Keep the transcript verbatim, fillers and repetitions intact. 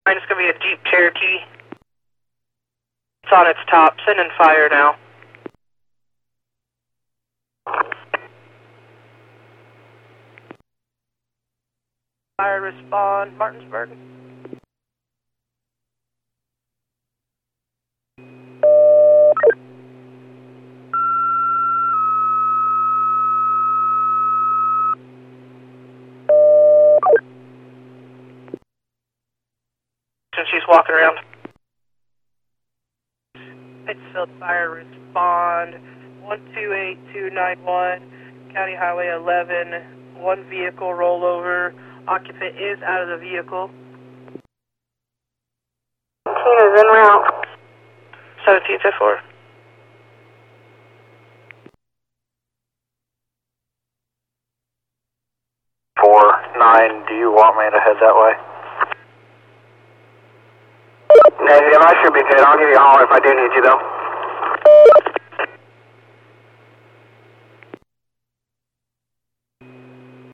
It's going to be a Jeep Cherokee. It's on its top. Sending fire now. Fire respond, Martinsburg. Since she's walking around. Pittsfield Fire respond, one two eight two nine one, County Highway eleven, one vehicle rollover, occupant is out of the vehicle. Tina's en route. seventeen to four. four nine, do you want me to head that way? Negative, I should be good. I'll give you a holler if I do need you though.